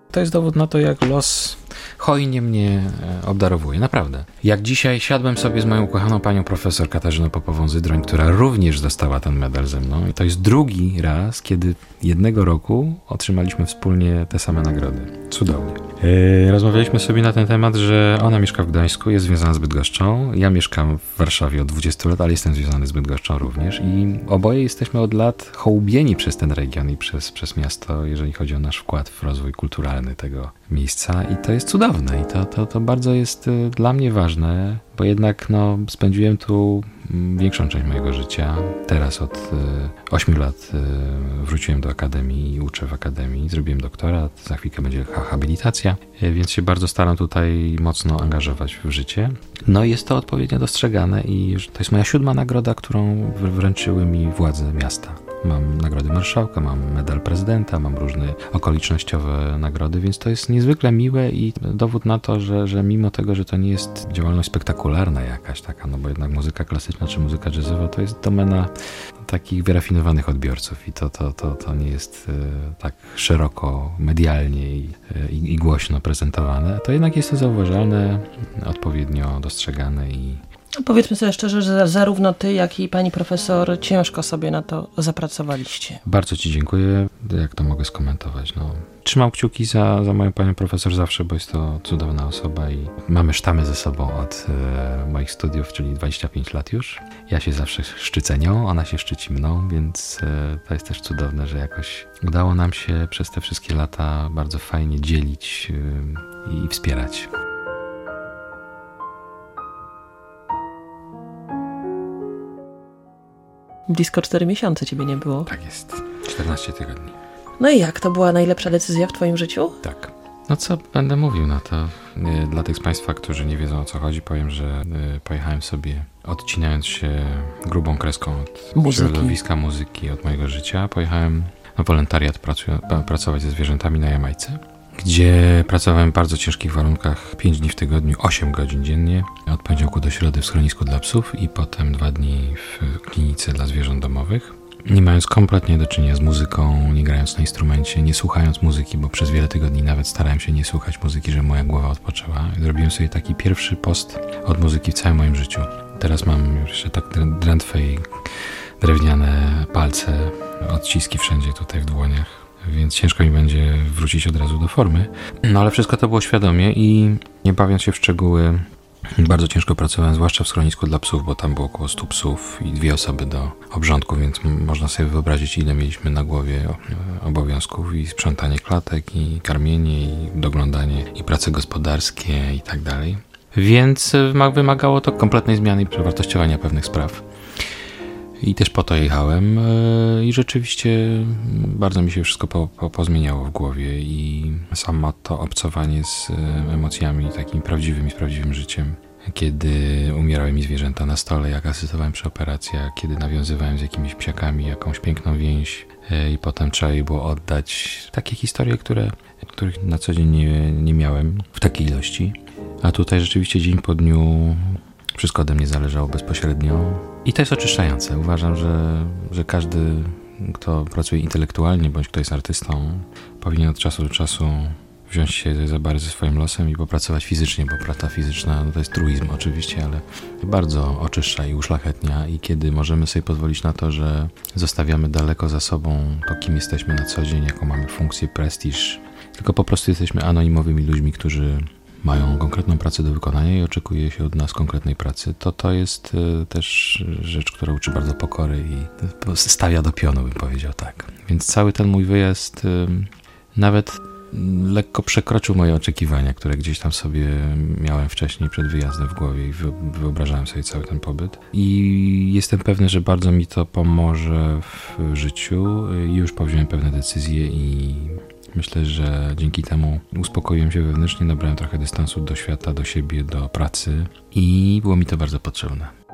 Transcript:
To jest dowód na to, jak los hojnie mnie obdarowuje, naprawdę. Jak dzisiaj siadłem sobie z moją ukochaną panią profesor Katarzyną Popową-Zydroń, która również dostała ten medal ze mną. I to jest drugi raz, kiedy jednego roku otrzymaliśmy wspólnie te same nagrody. Cudownie. Rozmawialiśmy sobie na ten temat, że ona mieszka w Gdańsku, jest związana z Bydgoszczą. Ja mieszkam w Warszawie od 20 lat, ale jestem związany z Bydgoszczą również. I oboje jesteśmy od lat hołubieni przez ten region i przez miasto, jeżeli chodzi o nasz wkład w rozwój kulturalny tego miejsca. I to jest cudowne. I to bardzo jest dla mnie ważne, bo jednak spędziłem tu większą część mojego życia. Teraz od 8 lat wróciłem do akademii i uczę w akademii. Zrobiłem doktorat, za chwilkę będzie habilitacja, więc się bardzo staram tutaj mocno angażować w życie. No i jest to odpowiednio dostrzegane i to jest moja 7. nagroda, którą wręczyły mi władze miasta. Mam nagrody marszałka, mam medal prezydenta, mam różne okolicznościowe nagrody, więc to jest niezwykle miłe i dowód na to, że mimo tego, że to nie jest działalność spektakularna jakaś taka, bo jednak muzyka klasyczna czy muzyka jazzowa to jest domena takich wyrafinowanych odbiorców i to nie jest tak szeroko, medialnie i głośno prezentowane, to jednak jest to zauważalne, odpowiednio dostrzegane i powiedzmy sobie szczerze, że zarówno ty, jak i pani profesor ciężko sobie na to zapracowaliście. Bardzo ci dziękuję. Jak to mogę skomentować? Trzymam kciuki za moją panią profesor zawsze, bo jest to cudowna osoba i mamy sztamy ze sobą od moich studiów, czyli 25 lat już. Ja się zawsze szczycę nią, ona się szczyci mną, więc to jest też cudowne, że jakoś udało nam się przez te wszystkie lata bardzo fajnie dzielić i wspierać. Blisko 4 miesiące ciebie nie było. Tak jest. 14 tygodni. No i jak? To była najlepsza decyzja w twoim życiu? Tak. Co będę mówił na to? Dla tych z państwa, którzy nie wiedzą, o co chodzi, powiem, że pojechałem sobie, odcinając się grubą kreską od środowiska muzyki, od mojego życia. Pojechałem na wolontariat pracować ze zwierzętami na Jamajce, gdzie pracowałem w bardzo ciężkich warunkach, 5 dni w tygodniu, 8 godzin dziennie, od poniedziałku do środy w schronisku dla psów i potem 2 dni w klinice dla zwierząt domowych. Nie mając kompletnie do czynienia z muzyką, nie grając na instrumencie, nie słuchając muzyki, bo przez wiele tygodni nawet starałem się nie słuchać muzyki, żeby moja głowa odpoczęła. Zrobiłem sobie taki pierwszy post od muzyki w całym moim życiu. Teraz mam jeszcze tak drętwe i drewniane palce, odciski wszędzie tutaj w dłoniach. Więc ciężko mi będzie wrócić od razu do formy. Ale wszystko to było świadomie i nie bawiąc się w szczegóły, bardzo ciężko pracowałem, zwłaszcza w schronisku dla psów, bo tam było około 100 psów i 2 osoby do obrządku, więc można sobie wyobrazić, ile mieliśmy na głowie obowiązków i sprzątanie klatek, i karmienie, i doglądanie, i prace gospodarskie i tak dalej. Więc wymagało to kompletnej zmiany i przewartościowania pewnych spraw. I też po to jechałem i rzeczywiście bardzo mi się wszystko pozmieniało w głowie i samo to obcowanie z emocjami takimi prawdziwymi, z prawdziwym życiem, kiedy umierały mi zwierzęta na stole, jak asystowałem przy operacjach, kiedy nawiązywałem z jakimiś psiakami jakąś piękną więź i potem trzeba je było oddać. Takie historie, których na co dzień nie miałem w takiej ilości, a tutaj rzeczywiście dzień po dniu wszystko ode mnie zależało bezpośrednio i to jest oczyszczające. Uważam, że każdy, kto pracuje intelektualnie bądź kto jest artystą, powinien od czasu do czasu wziąć się za bary ze swoim losem i popracować fizycznie, bo praca fizyczna to jest truizm oczywiście, ale bardzo oczyszcza i uszlachetnia i kiedy możemy sobie pozwolić na to, że zostawiamy daleko za sobą to, kim jesteśmy na co dzień, jaką mamy funkcję, prestiż, tylko po prostu jesteśmy anonimowymi ludźmi, którzy mają konkretną pracę do wykonania i oczekuje się od nas konkretnej pracy, to jest też rzecz, która uczy bardzo pokory i stawia do pionu, bym powiedział tak. Więc cały ten mój wyjazd nawet lekko przekroczył moje oczekiwania, które gdzieś tam sobie miałem wcześniej przed wyjazdem w głowie i wyobrażałem sobie cały ten pobyt. I jestem pewny, że bardzo mi to pomoże w życiu. Już powziąłem pewne decyzje i myślę, że dzięki temu uspokoiłem się wewnętrznie, nabrałem trochę dystansu do świata, do siebie, do pracy i było mi to bardzo potrzebne.